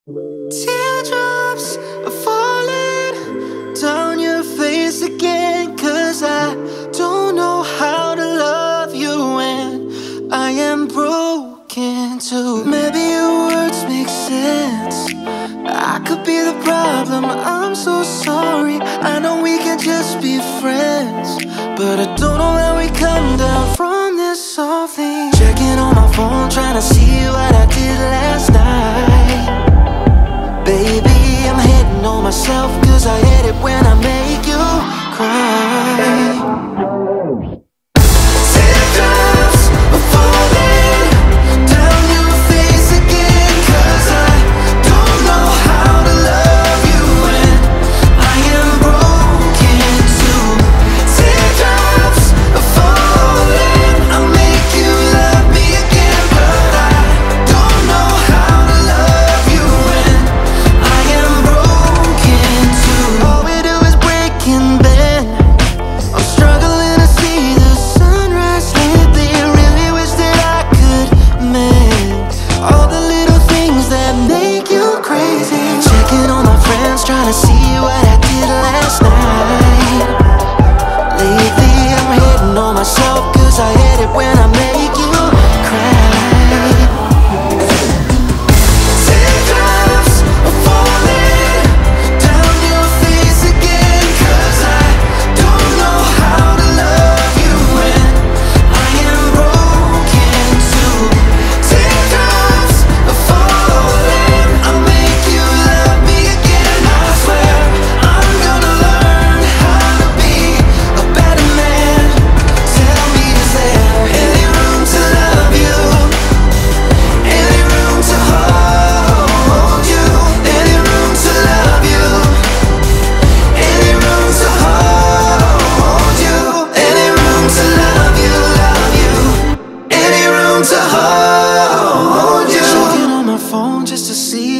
Teardrops are falling down your face again, 'cause I don't know how to love you when I am broken too. Maybe your words make sense, I could be the problem, I'm so sorry. I know we can just be friends, but I don't know how we come down from this softly. Checking on my phone, trying to see what I did last night. Baby, I'm hitting on myself, 'cause I hate it when I make you cry. Teardrops are falling down your face again, 'cause I don't know how to love you when I am broken too. Teardrops are falling, I'll make you love me again, but I don't know how to love you when I am broken too. All we do is break and bend, I'm struggling to see the sunrise lately. Really wish that I could mend all the little things that make you crazy. Checking on my friends, trying to see what I did last night. Lately I'm hitting on myself, 'cause I hate it when I make you cry. Teardrops are falling down your face again, 'cause I don't know how to love you when I am broken too. Teardrops are falling, I'll make you love me again. I swear I'm gonna learn how to be a better man. Tell me, is there any room to love you? Any room to hold you? Any room to love you? Any room to hold you? Any room to love you, love you? Any room to hold you? Checking on my phone just to see